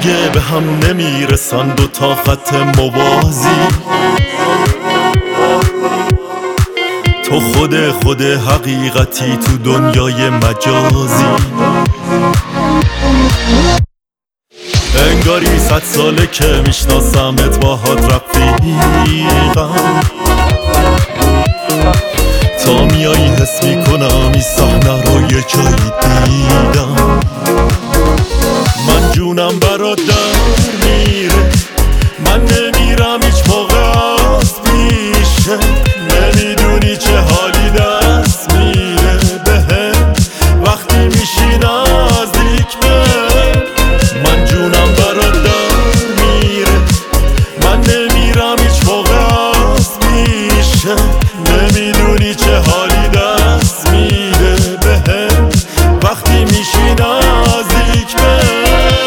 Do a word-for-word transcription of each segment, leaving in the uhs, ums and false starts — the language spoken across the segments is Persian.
دیگه به هم نمیرسن دو تا خط موازی. تو خود خود حقیقتی تو دنیای مجازی. انگاری صد ساله که میشناسمت باهات رفیقم. تا میایی حس میکنم این صحنه رو یه جایی دیدم. من جونم برات در میره، من نمیرم هیچ موقع از پیشه. نمیدونی چه حالی دست میره بهم وقتی میشی نزدیک بهم. من جونم برات در میره، من نمیرم هیچ موقع از پیشه. نمیدونی چه حالی دست میده بهم وقتی میشی نزدیک بهم.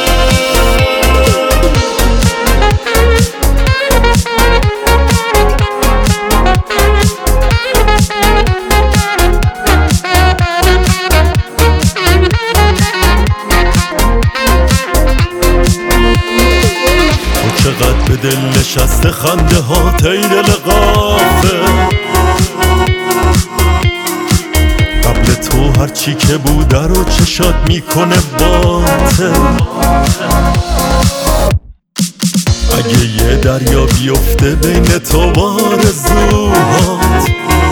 چقدر به دل نشسته خنده ها تی دل غافه. قبل تو هرچی که بوده رو چشات میکنه باطل. اگه یه دریا بیفته بین تو بارزوهات،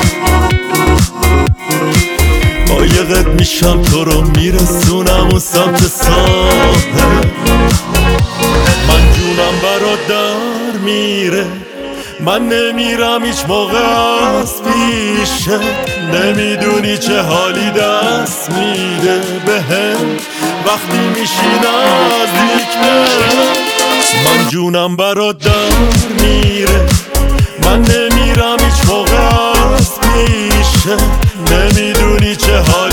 قایقت میشم تو رو میرسونم اون سمت ساحل. من جونم برات در میره، من نمیرم هیچ موقع از پیشه. نمیدونی چه حالی دست میده بهم وقتی میشی نزدیک بهم. من جونم برات در میره، من نمیرم هیچ موقع از پیشه. نمیدونی چه حالی